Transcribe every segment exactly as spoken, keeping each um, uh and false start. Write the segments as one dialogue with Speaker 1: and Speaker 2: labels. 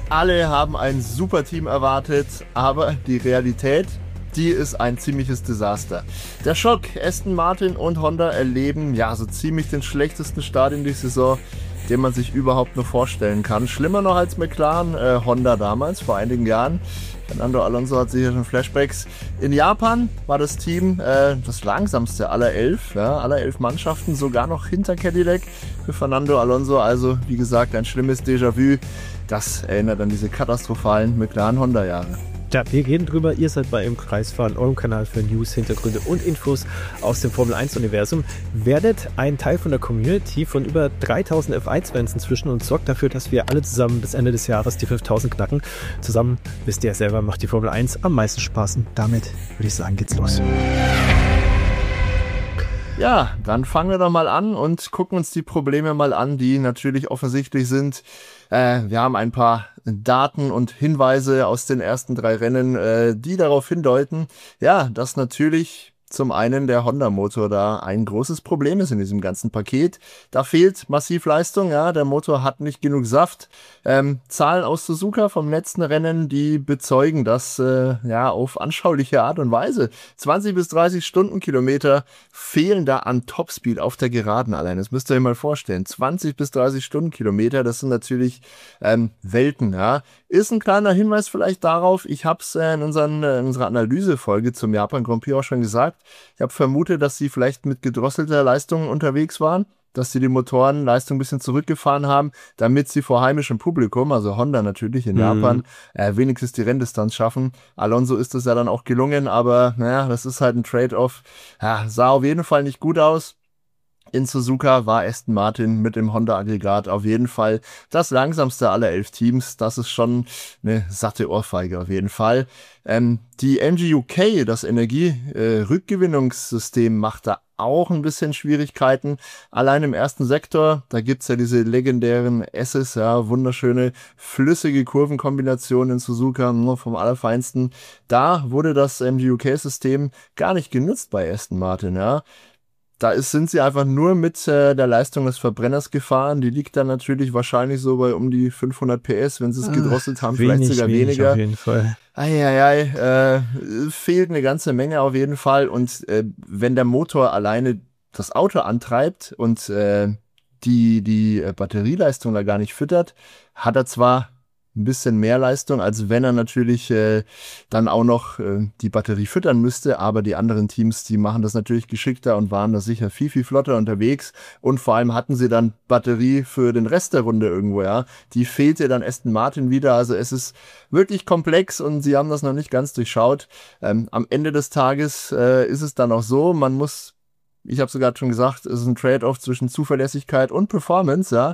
Speaker 1: Alle haben ein super Team erwartet, aber die Realität, die ist ein ziemliches Desaster. Der Schock, Aston Martin und Honda erleben ja so ziemlich den schlechtesten Start in die Saison, den man sich überhaupt nur vorstellen kann. Schlimmer noch als McLaren, äh, Honda damals, vor einigen Jahren. Fernando Alonso hat sicher schon Flashbacks. In Japan war das Team äh, das langsamste aller elf, ja, aller elf Mannschaften, sogar noch hinter Cadillac für Fernando Alonso. Also, wie gesagt, ein schlimmes Déjà-vu. Das erinnert an diese katastrophalen McLaren-Honda-Jahre.
Speaker 2: Ja, wir reden drüber. Ihr seid bei Im Kreisfahren, eurem Kanal für News, Hintergründe und Infos aus dem Formel eins Universum. Werdet ein Teil von der Community von über dreitausend F eins Fans inzwischen und sorgt dafür, dass wir alle zusammen bis Ende des Jahres die fünftausend knacken. Zusammen, wisst ihr ja selber, macht die Formel eins am meisten Spaß. Und damit würde ich sagen, geht's los.
Speaker 1: Ja, dann fangen wir doch mal an und gucken uns die Probleme mal an, die natürlich offensichtlich sind. Äh, wir haben ein paar Daten und Hinweise aus den ersten drei Rennen, äh, die darauf hindeuten, ja, dass natürlich zum einen der Honda-Motor da ein großes Problem ist in diesem ganzen Paket. Da fehlt massiv Leistung, ja, der Motor hat nicht genug Saft. Ähm, Zahlen aus Suzuka vom letzten Rennen, die bezeugen das äh, ja auf anschauliche Art und Weise. zwanzig bis dreißig Stundenkilometer fehlen da an Topspeed auf der Geraden allein. Das müsst ihr euch mal vorstellen. zwanzig bis dreißig Stundenkilometer, das sind natürlich ähm, Welten, ja. Ist ein kleiner Hinweis vielleicht darauf, ich habe es äh, in, unseren, äh, in unserer Analysefolge zum Japan Grand Prix auch schon gesagt. Ich habe vermutet, dass sie vielleicht mit gedrosselter Leistung unterwegs waren, dass sie die Motorenleistung ein bisschen zurückgefahren haben, damit sie vor heimischem Publikum, also Honda natürlich in mhm. Japan, äh, wenigstens die Renndistanz schaffen. Alonso ist das ja dann auch gelungen, aber naja, das ist halt ein Trade-off. Ja, sah auf jeden Fall nicht gut aus. In Suzuka war Aston Martin mit dem Honda-Aggregat auf jeden Fall das langsamste aller elf Teams. Das ist schon eine satte Ohrfeige auf jeden Fall. Ähm, die M G U K, das Energierückgewinnungssystem, äh, macht da auch ein bisschen Schwierigkeiten. Allein im ersten Sektor, da gibt's ja diese legendären S's, ja, wunderschöne, flüssige Kurvenkombinationen in Suzuka, nur vom Allerfeinsten. Da wurde das M G U K-System gar nicht genutzt bei Aston Martin, ja. Da ist, sind sie einfach nur mit äh, der Leistung des Verbrenners gefahren. Die liegt dann natürlich wahrscheinlich so bei um die fünfhundert P S, wenn sie es gedrosselt haben,
Speaker 2: wenig,
Speaker 1: vielleicht sogar
Speaker 2: wenig
Speaker 1: weniger.
Speaker 2: Auf jeden Fall.
Speaker 1: Eieiei, äh, fehlt eine ganze Menge auf jeden Fall. Und äh, wenn der Motor alleine das Auto antreibt und äh, die, die Batterieleistung da gar nicht füttert, hat er zwar ein bisschen mehr Leistung, als wenn er natürlich äh, dann auch noch äh, die Batterie füttern müsste, aber die anderen Teams, die machen das natürlich geschickter und waren da sicher viel, viel flotter unterwegs und vor allem hatten sie dann Batterie für den Rest der Runde irgendwo, ja. Die fehlte dann Aston Martin wieder, also es ist wirklich komplex und sie haben das noch nicht ganz durchschaut. Ähm, am Ende des Tages äh, ist es dann auch so, man muss, ich habe sogar schon gesagt, es ist ein Trade-off zwischen Zuverlässigkeit und Performance, ja.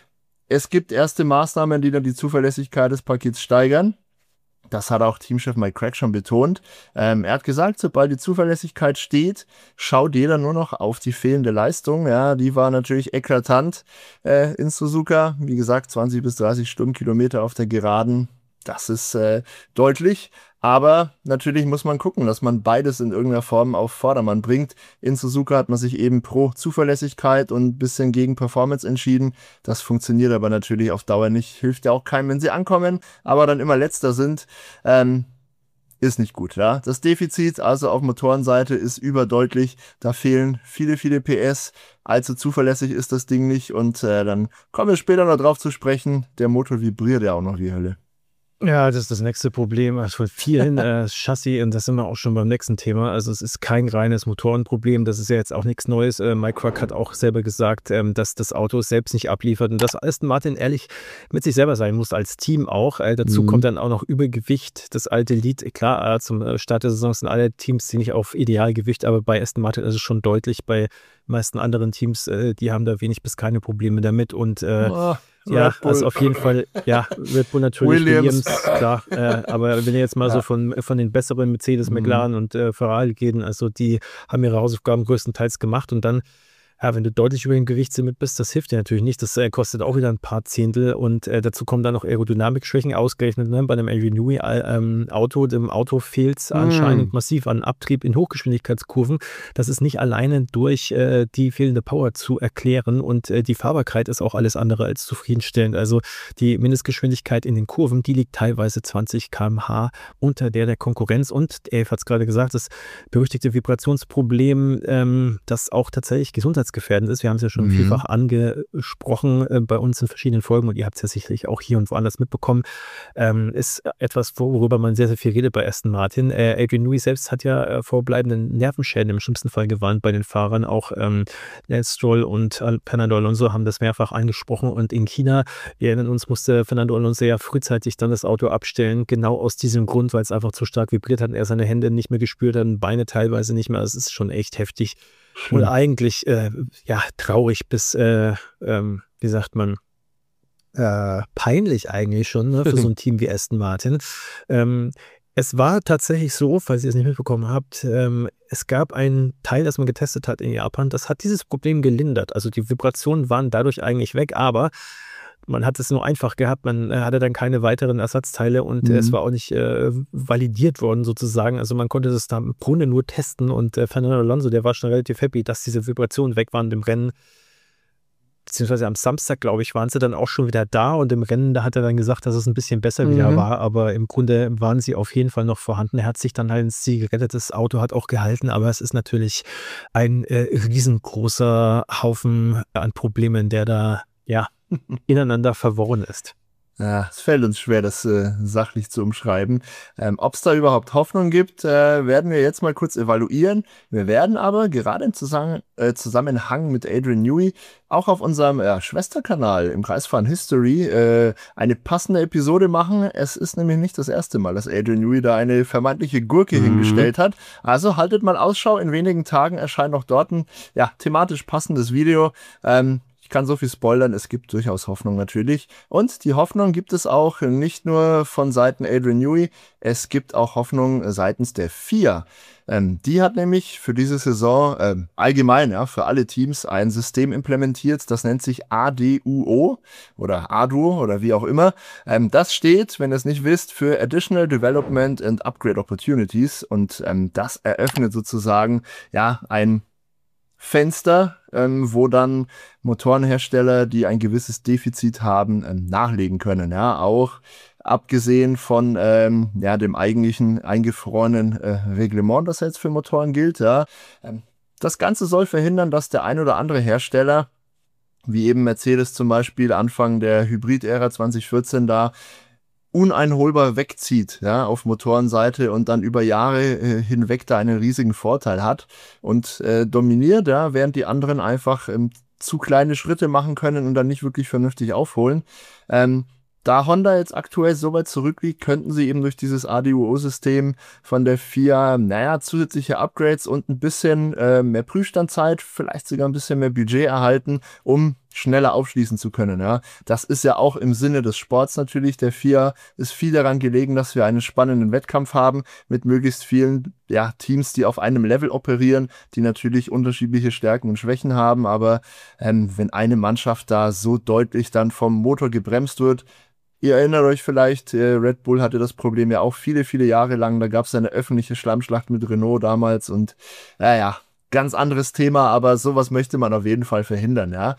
Speaker 1: Es gibt erste Maßnahmen, die dann die Zuverlässigkeit des Pakets steigern. Das hat auch Teamchef Mike Crack schon betont. Ähm, er hat gesagt, sobald die Zuverlässigkeit steht, schaut jeder nur noch auf die fehlende Leistung. Ja, die war natürlich eklatant äh, in Suzuka. Wie gesagt, zwanzig bis dreißig Stundenkilometer auf der Geraden. Das ist äh, deutlich. Aber natürlich muss man gucken, dass man beides in irgendeiner Form auf Vordermann bringt. In Suzuka hat man sich eben pro Zuverlässigkeit und ein bisschen gegen Performance entschieden. Das funktioniert aber natürlich auf Dauer nicht. Hilft ja auch keinem, wenn sie ankommen, aber dann immer Letzter sind. Ähm, ist nicht gut, ja. Das Defizit also auf Motorenseite ist überdeutlich. Da fehlen viele, viele P S. Allzu zuverlässig ist das Ding nicht. Und äh, dann kommen wir später noch drauf zu sprechen. Der Motor vibriert ja auch noch wie Hölle.
Speaker 2: Ja, das ist das nächste Problem. Also von vielen äh, Chassis, und das sind wir auch schon beim nächsten Thema. Also es ist kein reines Motorenproblem, das ist ja jetzt auch nichts Neues. Äh, Mike Crack hat auch selber gesagt, ähm, dass das Auto es selbst nicht abliefert und dass Aston Martin ehrlich mit sich selber sein muss, als Team auch. Äh, dazu mhm. kommt dann auch noch Übergewicht, das alte Lied. Klar, äh, zum Start der Saison sind alle Teams ziemlich auf Idealgewicht, aber bei Aston Martin ist es schon deutlich. Bei meisten anderen Teams, äh, die haben da wenig bis keine Probleme damit und äh,
Speaker 1: oh.
Speaker 2: Ja, also auf jeden Fall, ja, Red Bull natürlich,
Speaker 1: Williams,
Speaker 2: Williams klar, äh, aber wenn ihr jetzt mal ja. so von, von den besseren Mercedes,
Speaker 1: mhm.
Speaker 2: McLaren und äh, Ferrari gehen, also die haben ihre Hausaufgaben größtenteils gemacht und dann, Ja, wenn du deutlich über dem Gewichtslimit bist, das hilft dir natürlich nicht. Das äh, kostet auch wieder ein paar Zehntel und äh, dazu kommen dann noch Aerodynamikschwächen ausgerechnet. Ne? Bei einem Adrian Newey ähm, Auto, dem Auto fehlt es mm. anscheinend massiv an Abtrieb in Hochgeschwindigkeitskurven. Das ist nicht alleine durch äh, die fehlende Power zu erklären und äh, die Fahrbarkeit ist auch alles andere als zufriedenstellend. Also die Mindestgeschwindigkeit in den Kurven, die liegt teilweise zwanzig Kilometer pro Stunde unter der der Konkurrenz und Elf hat es gerade gesagt, das berüchtigte Vibrationsproblem, ähm, das auch tatsächlich gesundheitsgefährdend ist. Wir haben es ja schon mhm. vielfach angesprochen äh, bei uns in verschiedenen Folgen und ihr habt es ja sicherlich auch hier und woanders mitbekommen, ähm, ist etwas, worüber man sehr, sehr viel redet bei Aston Martin. Äh, Adrian Newey selbst hat ja äh, vor bleibenden Nervenschäden im schlimmsten Fall gewarnt bei den Fahrern. Auch ähm, Lance Stroll und Fernando Alonso haben das mehrfach angesprochen und in China, wir erinnern uns, musste Fernando Alonso ja frühzeitig dann das Auto abstellen, genau aus diesem Grund, weil es einfach zu stark vibriert hat und er seine Hände nicht mehr gespürt hat, Beine teilweise nicht mehr. Es ist schon echt heftig. Schön. Und eigentlich äh, ja traurig bis, äh, ähm, wie sagt man, äh, peinlich eigentlich schon, ne, für so ein Team wie Aston Martin. Ähm, es war tatsächlich so, falls ihr es nicht mitbekommen habt, ähm, es gab ein Teil, das man getestet hat in Japan, das hat dieses Problem gelindert. Also die Vibrationen waren dadurch eigentlich weg, aber man hat es nur einfach gehabt, man äh, hatte dann keine weiteren Ersatzteile und mhm. äh, es war auch nicht äh, validiert worden sozusagen. Also man konnte das da im Grunde nur testen und äh, Fernando Alonso, der war schon relativ happy, dass diese Vibrationen weg waren im Rennen. Beziehungsweise am Samstag, glaube ich, waren sie dann auch schon wieder da und im Rennen, da hat er dann gesagt, dass es ein bisschen besser mhm. wieder war, aber im Grunde waren sie auf jeden Fall noch vorhanden. Er hat sich dann halt ins Ziel gerettet, das Auto hat auch gehalten, aber es ist natürlich ein äh, riesengroßer Haufen an Problemen, der da, ja, ineinander verworren ist.
Speaker 1: Ja, es fällt uns schwer, das äh, sachlich zu umschreiben. Ähm, Ob es da überhaupt Hoffnung gibt, äh, werden wir jetzt mal kurz evaluieren. Wir werden aber gerade im Zusammen äh, Zusammenhang mit Adrian Newey auch auf unserem äh, Schwesterkanal im Kreisfahren History äh, eine passende Episode machen. Es ist nämlich nicht das erste Mal, dass Adrian Newey da eine vermeintliche Gurke mhm. hingestellt hat. Also haltet mal Ausschau. In wenigen Tagen erscheint auch dort ein ja, thematisch passendes Video. Ähm, Ich kann so viel spoilern, es gibt durchaus Hoffnung natürlich. Und die Hoffnung gibt es auch nicht nur von Seiten Adrian Newey, es gibt auch Hoffnung seitens der F I A. Ähm, die hat nämlich für diese Saison ähm, allgemein, ja, für alle Teams ein System implementiert, das nennt sich A D U O oder A D U O oder wie auch immer. Ähm, das steht, wenn ihr es nicht wisst, für Additional Development and Upgrade Opportunities und ähm, das eröffnet sozusagen ja ein Fenster, ähm, wo dann Motorenhersteller, die ein gewisses Defizit haben, ähm, nachlegen können. Ja, auch abgesehen von ähm, ja, dem eigentlichen eingefrorenen äh, Reglement, das jetzt für Motoren gilt. Ja. Ähm, das Ganze soll verhindern, dass der ein oder andere Hersteller, wie eben Mercedes zum Beispiel Anfang der Hybrid-Ära zwanzig vierzehn da, uneinholbar wegzieht, ja, auf Motorenseite und dann über Jahre äh, hinweg da einen riesigen Vorteil hat und äh, dominiert, ja, während die anderen einfach ähm, zu kleine Schritte machen können und dann nicht wirklich vernünftig aufholen. Ähm, Da Honda jetzt aktuell so weit zurückliegt, könnten sie eben durch dieses A D U O-System von der F I A, naja, zusätzliche Upgrades und ein bisschen äh, mehr Prüfstandzeit, vielleicht sogar ein bisschen mehr Budget erhalten, um schneller aufschließen zu können. Ja. Das ist ja auch im Sinne des Sports natürlich. Der F I A ist viel daran gelegen, dass wir einen spannenden Wettkampf haben mit möglichst vielen ja, Teams, die auf einem Level operieren, die natürlich unterschiedliche Stärken und Schwächen haben. Aber ähm, wenn eine Mannschaft da so deutlich dann vom Motor gebremst wird, ihr erinnert euch vielleicht, äh, Red Bull hatte das Problem ja auch viele, viele Jahre lang. Da gab es eine öffentliche Schlammschlacht mit Renault damals und naja, ganz anderes Thema, aber sowas möchte man auf jeden Fall verhindern, ja.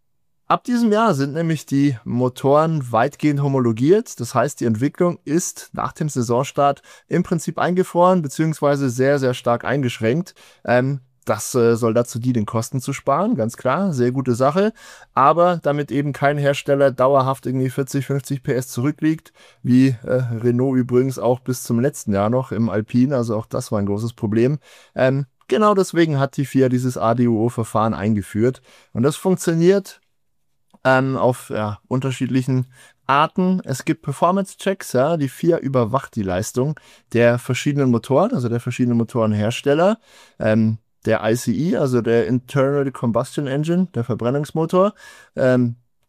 Speaker 1: Ab diesem Jahr sind nämlich die Motoren weitgehend homologiert. Das heißt, die Entwicklung ist nach dem Saisonstart im Prinzip eingefroren, beziehungsweise sehr, sehr stark eingeschränkt. Ähm, Das äh, soll dazu dienen, Kosten zu sparen, ganz klar, sehr gute Sache. Aber damit eben kein Hersteller dauerhaft irgendwie vierzig, fünfzig P S zurückliegt, wie äh, Renault übrigens auch bis zum letzten Jahr noch im Alpine, also auch das war ein großes Problem. Ähm, genau deswegen hat die F I A dieses A D U O-Verfahren eingeführt. Und das funktioniert ähm, auf ja, unterschiedlichen Arten. Es gibt Performance-Checks, ja, die F I A überwacht die Leistung der verschiedenen Motoren, also der verschiedenen Motorenhersteller. Ähm, Der I C E, also der Internal Combustion Engine, der Verbrennungsmotor, ähm,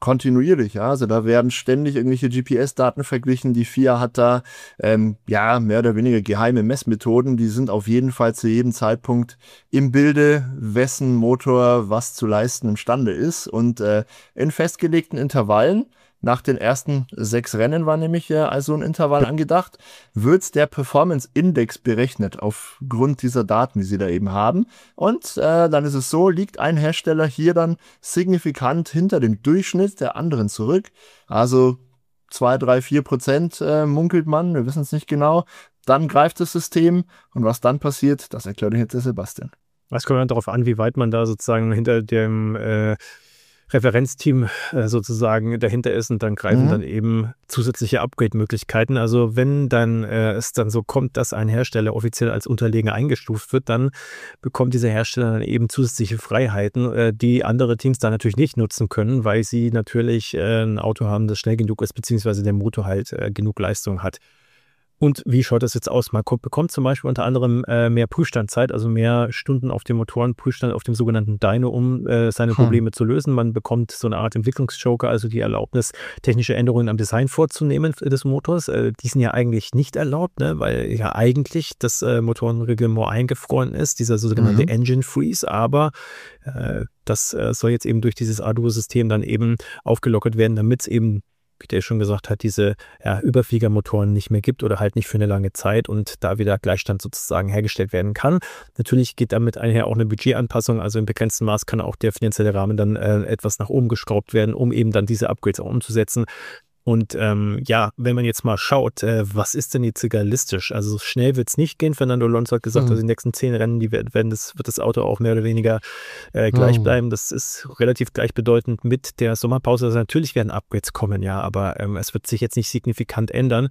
Speaker 1: kontinuierlich, ja. Also da werden ständig irgendwelche G P S-Daten verglichen. Die F I A hat da ähm, ja mehr oder weniger geheime Messmethoden. Die sind auf jeden Fall zu jedem Zeitpunkt im Bilde, wessen Motor was zu leisten imstande ist. Und äh, in festgelegten Intervallen, nach den ersten sechs Rennen war nämlich äh, also ein Intervall angedacht, wird der Performance Index berechnet aufgrund dieser Daten, die sie da eben haben. Und äh, dann ist es so, liegt ein Hersteller hier dann signifikant hinter dem Durchschnitt der anderen zurück. Also zwei, drei, vier Prozent äh, munkelt man, wir wissen es nicht genau. Dann greift das System und was dann passiert, das erklärt euch jetzt der Sebastian.
Speaker 2: Es kommt dann darauf an, wie weit man da sozusagen hinter dem äh Referenzteam äh, sozusagen dahinter ist und dann greifen mhm. dann eben zusätzliche Upgrade-Möglichkeiten. Also wenn dann äh, es dann so kommt, dass ein Hersteller offiziell als unterlegen eingestuft wird, dann bekommt dieser Hersteller dann eben zusätzliche Freiheiten, äh, die andere Teams dann natürlich nicht nutzen können, weil sie natürlich äh, ein Auto haben, das schnell genug ist, beziehungsweise der Motor halt äh, genug Leistung hat. Und wie schaut das jetzt aus? Man bekommt zum Beispiel unter anderem äh, mehr Prüfstandzeit, also mehr Stunden auf dem Motoren, Prüfstand auf dem sogenannten Dyno, um äh, seine Probleme hm. zu lösen. Man bekommt so eine Art Entwicklungsjoker, also die Erlaubnis, technische Änderungen am Design vorzunehmen des Motors. Äh, die sind ja eigentlich nicht erlaubt, ne? Weil ja eigentlich das äh, Motorenreglement eingefroren ist, dieser sogenannte mhm. Engine Freeze. Aber äh, das äh, soll jetzt eben durch dieses Arduino-System dann eben aufgelockert werden, damit es eben, wie der schon gesagt hat, diese ja, Überfliegermotoren nicht mehr gibt oder halt nicht für eine lange Zeit und da wieder Gleichstand sozusagen hergestellt werden kann. Natürlich geht damit einher auch eine Budgetanpassung, also im begrenzten Maß kann auch der finanzielle Rahmen dann äh, etwas nach oben geschraubt werden, um eben dann diese Upgrades auch umzusetzen. Und ähm, ja, wenn man jetzt mal schaut, äh, was ist denn jetzt realistisch? Also schnell wird es nicht gehen. Fernando Alonso hat gesagt, mhm. also die nächsten zehn Rennen, die werden, werden das, wird das Auto auch mehr oder weniger äh, gleich mhm. bleiben. Das ist relativ gleichbedeutend mit der Sommerpause. Also natürlich werden Upgrades kommen, ja, aber ähm, es wird sich jetzt nicht signifikant ändern.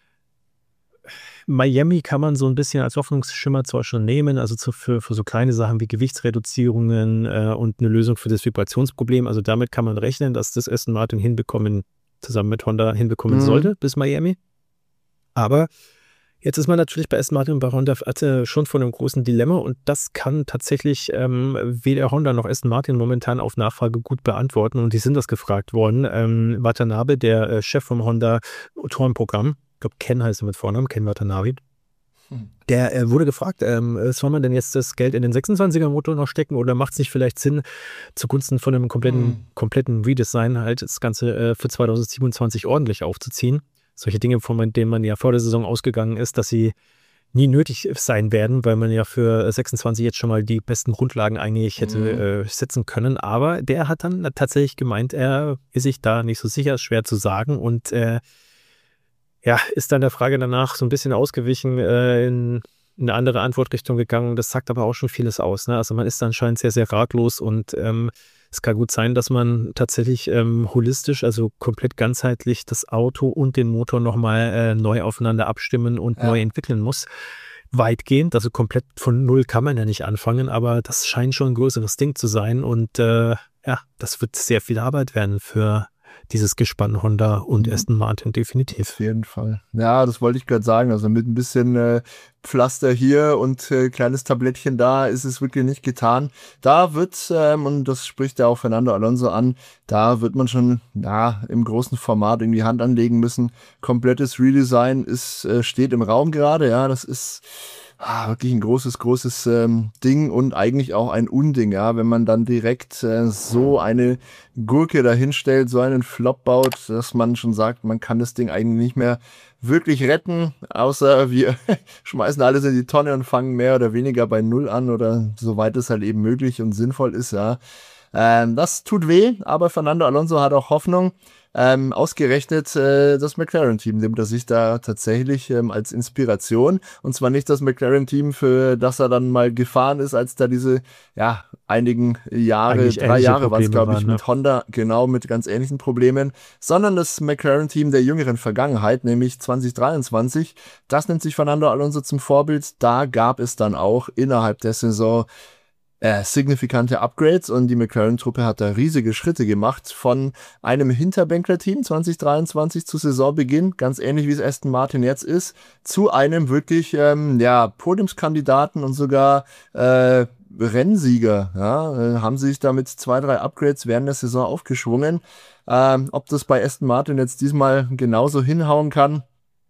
Speaker 2: Miami kann man so ein bisschen als Hoffnungsschimmer zwar schon nehmen, also zu, für, für so kleine Sachen wie Gewichtsreduzierungen äh, und eine Lösung für das Vibrationsproblem. Also damit kann man rechnen, dass das Aston Martin hinbekommen zusammen mit Honda hinbekommen mhm. sollte bis Miami. Aber jetzt ist man natürlich bei Aston Martin und bei Honda schon vor einem großen Dilemma und das kann tatsächlich ähm, weder Honda noch Aston Martin momentan auf Nachfrage gut beantworten und die sind das gefragt worden. Ähm, Watanabe, der äh, Chef vom Honda Motorenprogramm, ich glaube Ken heißt er mit Vornamen, Ken Watanabe, der äh, wurde gefragt, ähm, soll man denn jetzt das Geld in den sechsundzwanziger Motor noch stecken oder macht es nicht vielleicht Sinn, zugunsten von einem kompletten, mhm. kompletten Redesign halt das Ganze äh, für zweitausendsiebenundzwanzig ordentlich aufzuziehen? Solche Dinge, von denen man ja vor der Saison ausgegangen ist, dass sie nie nötig sein werden, weil man ja für sechsundzwanzig jetzt schon mal die besten Grundlagen eigentlich hätte mhm. äh, setzen können. Aber der hat dann tatsächlich gemeint, er ist sich da nicht so sicher, schwer zu sagen und äh, ja, ist dann der Frage danach so ein bisschen ausgewichen, äh, in eine andere Antwortrichtung gegangen. Das sagt aber auch schon vieles aus. Ne? Also man ist anscheinend sehr, sehr ratlos und ähm, es kann gut sein, dass man tatsächlich ähm, holistisch, also komplett ganzheitlich das Auto und den Motor nochmal äh, neu aufeinander abstimmen und ja. neu entwickeln muss. Weitgehend, also komplett von Null kann man ja nicht anfangen, aber das scheint schon ein größeres Ding zu sein und äh, ja, das wird sehr viel Arbeit werden für dieses Gespann Honda und Aston Martin definitiv.
Speaker 1: Auf jeden Fall. Ja, das wollte ich gerade sagen. Also mit ein bisschen äh, Pflaster hier und äh, kleines Tablettchen da ist es wirklich nicht getan. Da wird, ähm, und das spricht ja auch Fernando Alonso an, da wird man schon ja, im großen Format irgendwie Hand anlegen müssen. Komplettes Redesign ist, äh, steht im Raum gerade. Ja, das ist Ah, wirklich ein großes, großes ähm, Ding und eigentlich auch ein Unding, ja, wenn man dann direkt äh, so eine Gurke dahinstellt, so einen Flop baut, dass man schon sagt, man kann das Ding eigentlich nicht mehr wirklich retten, außer wir schmeißen alles in die Tonne und fangen mehr oder weniger bei Null an oder soweit es halt eben möglich und sinnvoll ist, ja. Ähm, das tut weh, aber Fernando Alonso hat auch Hoffnung. Ähm, ausgerechnet äh, das McLaren-Team nimmt er sich da tatsächlich ähm, als Inspiration. Und zwar nicht das McLaren-Team, für das er dann mal gefahren ist, als da diese, ja, einigen Jahre, Eigentlich drei Jahre war es, glaube ich, waren, ne? mit Honda, genau, mit ganz ähnlichen Problemen, sondern das McLaren-Team der jüngeren Vergangenheit, nämlich zwanzig dreiundzwanzig. Das nimmt sich Fernando Alonso zum Vorbild. Da gab es dann auch innerhalb der Saison Äh, signifikante Upgrades und die McLaren-Truppe hat da riesige Schritte gemacht von einem Hinterbänkler-Team zwanzig dreiundzwanzig zu Saisonbeginn, ganz ähnlich wie es Aston Martin jetzt ist, zu einem wirklich ähm, ja, Podiumskandidaten und sogar äh, Rennsieger, ja, äh, haben sich da mit zwei, drei Upgrades während der Saison aufgeschwungen. Ähm, ob das bei Aston Martin jetzt diesmal genauso hinhauen kann,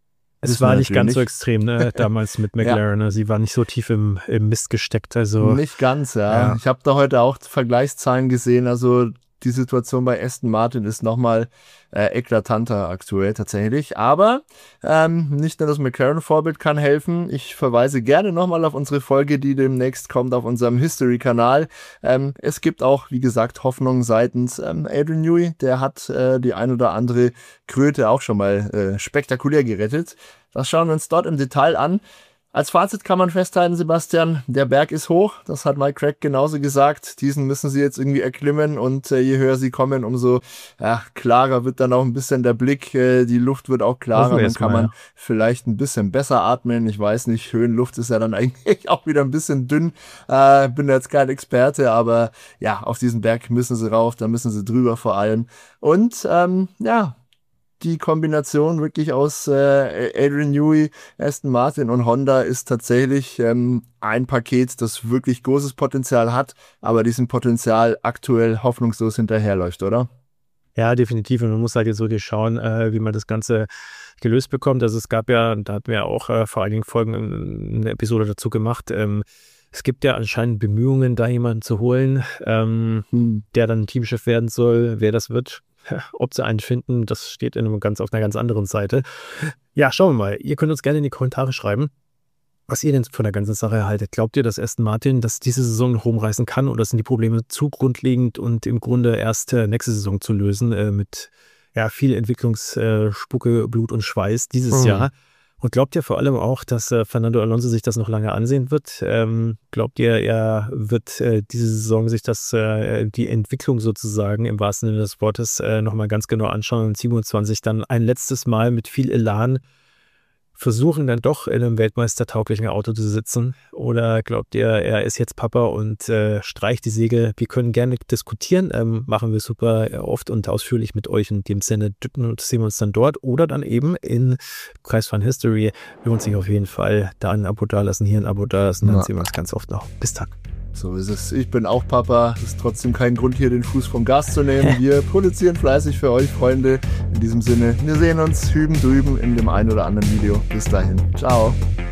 Speaker 2: es war nicht ganz nicht. so extrem, ne, damals mit McLaren. Ja. Sie war nicht so tief im, im Mist gesteckt. Also
Speaker 1: nicht ganz, ja. ja. Ich habe da heute auch Vergleichszahlen gesehen. Also die Situation bei Aston Martin ist nochmal äh, eklatanter aktuell tatsächlich. Aber ähm, nicht nur das McLaren-Vorbild kann helfen. Ich verweise gerne nochmal auf unsere Folge, die demnächst kommt auf unserem History-Kanal. Ähm, es gibt auch, wie gesagt, Hoffnung seitens ähm, Adrian Newey. Der hat äh, die ein oder andere Kröte auch schon mal äh, spektakulär gerettet. Das schauen wir uns dort im Detail an. Als Fazit kann man festhalten, Sebastian, der Berg ist hoch. Das hat Mike Crack genauso gesagt. Diesen müssen sie jetzt irgendwie erklimmen und äh, je höher sie kommen, umso ja, klarer wird dann auch ein bisschen der Blick. Äh, die Luft wird auch klarer. Dann kann man ja. vielleicht ein bisschen besser atmen. Ich weiß nicht, Höhenluft ist ja dann eigentlich auch wieder ein bisschen dünn. Äh, bin jetzt kein Experte, aber ja, auf diesen Berg müssen sie rauf, da müssen sie drüber vor allem. Und ähm, ja, die Kombination wirklich aus äh, Adrian Newey, Aston Martin und Honda ist tatsächlich ähm, ein Paket, das wirklich großes Potenzial hat, aber diesem Potenzial aktuell hoffnungslos hinterherläuft, oder?
Speaker 2: Ja, definitiv. Und man muss halt jetzt wirklich schauen, äh, wie man das Ganze gelöst bekommt. Also es gab ja, da hatten wir auch äh, vor einigen Folgen eine Episode dazu gemacht, ähm, es gibt ja anscheinend Bemühungen, da jemanden zu holen, ähm, hm. der dann Teamchef werden soll. Wer das wird, ob sie einen finden, das steht in einem ganz, auf einer ganz anderen Seite. Ja, schauen wir mal. Ihr könnt uns gerne in die Kommentare schreiben, was ihr denn von der ganzen Sache haltet. Glaubt ihr, dass Aston Martin das diese Saison noch rumreißen kann oder sind die Probleme zu grundlegend und im Grunde erst äh, nächste Saison zu lösen äh, mit ja, viel Entwicklungsspucke, äh, Blut und Schweiß dieses mhm. Jahr? Und glaubt ihr vor allem auch, dass äh, Fernando Alonso sich das noch lange ansehen wird? Ähm, glaubt ihr, er wird äh, diese Saison sich das, äh, die Entwicklung sozusagen im wahrsten Sinne des Wortes äh, nochmal ganz genau anschauen und siebenundzwanzig dann ein letztes Mal mit viel Elan versuchen, dann doch in einem weltmeistertauglichen Auto zu sitzen? Oder glaubt ihr, er ist jetzt Papa und äh, streicht die Segel? Wir können gerne diskutieren, ähm, machen wir super oft und ausführlich mit euch. In dem Sinne sehen wir uns dann dort oder dann eben in Kreisfahren History. Lohnt sich auf jeden Fall. Da ein Abo dalassen, hier ein Abo dalassen, dann ja. sehen wir uns ganz oft noch. Bis dann.
Speaker 1: So ist es. Ich bin auch Papa. Das ist trotzdem kein Grund, hier den Fuß vom Gas zu nehmen. Wir produzieren fleißig für euch, Freunde. In diesem Sinne, wir sehen uns hüben drüben in dem einen oder anderen Video. Bis dahin. Ciao.